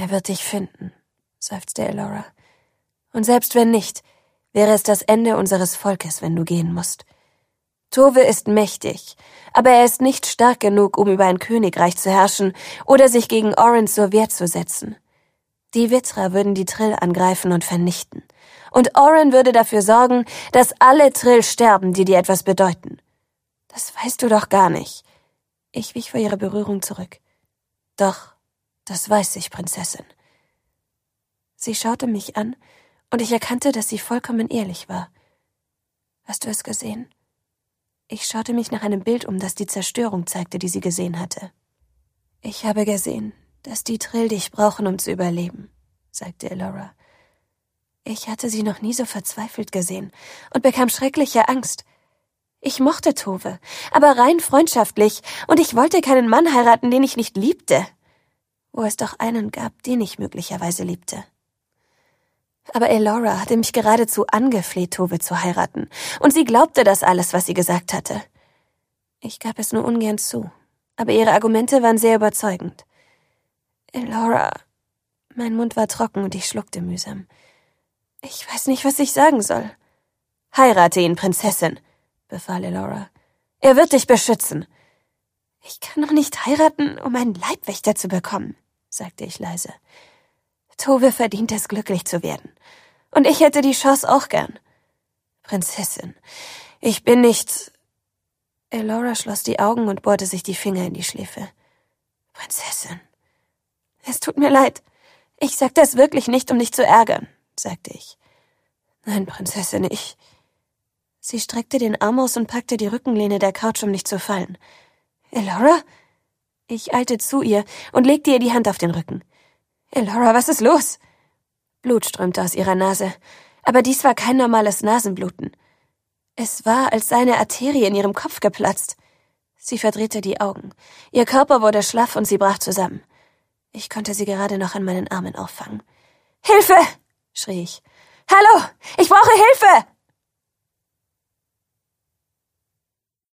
Er wird dich finden, seufzte Elora. Und selbst wenn nicht, wäre es das Ende unseres Volkes, wenn du gehen musst. Tove ist mächtig, aber er ist nicht stark genug, um über ein Königreich zu herrschen oder sich gegen Oren zur Wehr zu setzen. Die Vitra würden die Trill angreifen und vernichten. Und Oren würde dafür sorgen, dass alle Trill sterben, die dir etwas bedeuten. Das weißt du doch gar nicht. Ich wich vor ihrer Berührung zurück. Doch, das weiß ich, Prinzessin. Sie schaute mich an, und ich erkannte, dass sie vollkommen ehrlich war. Hast du es gesehen? Ich schaute mich nach einem Bild um, das die Zerstörung zeigte, die sie gesehen hatte. Ich habe gesehen, dass die Trill dich brauchen, um zu überleben, sagte Elora. Ich hatte sie noch nie so verzweifelt gesehen und bekam schreckliche Angst. Ich mochte Tove, aber rein freundschaftlich, und ich wollte keinen Mann heiraten, den ich nicht liebte. Wo es doch einen gab, den ich möglicherweise liebte. Aber Elora hatte mich geradezu angefleht, Tove zu heiraten, und sie glaubte das alles, was sie gesagt hatte. Ich gab es nur ungern zu, aber ihre Argumente waren sehr überzeugend. Elora, mein Mund war trocken und ich schluckte mühsam. Ich weiß nicht, was ich sagen soll. Heirate ihn, Prinzessin, befahl Elora. Er wird dich beschützen. Ich kann doch nicht heiraten, um einen Leibwächter zu bekommen, sagte ich leise. Tove verdient es, glücklich zu werden. Und ich hätte die Chance auch gern. Prinzessin, ich bin nicht... Elora schloss die Augen und bohrte sich die Finger in die Schläfe. Prinzessin, es tut mir leid. Ich sag das wirklich nicht, um dich zu ärgern, sagte ich. Nein, Prinzessin, ich... Sie streckte den Arm aus und packte die Rückenlehne der Couch, um nicht zu fallen. Elora? Ich eilte zu ihr und legte ihr die Hand auf den Rücken. Elora, was ist los? Blut strömte aus ihrer Nase, aber dies war kein normales Nasenbluten. Es war, als sei eine Arterie in ihrem Kopf geplatzt. Sie verdrehte die Augen. Ihr Körper wurde schlaff und sie brach zusammen. Ich konnte sie gerade noch an meinen Armen auffangen. »Hilfe!« schrie ich. »Hallo, ich brauche Hilfe!«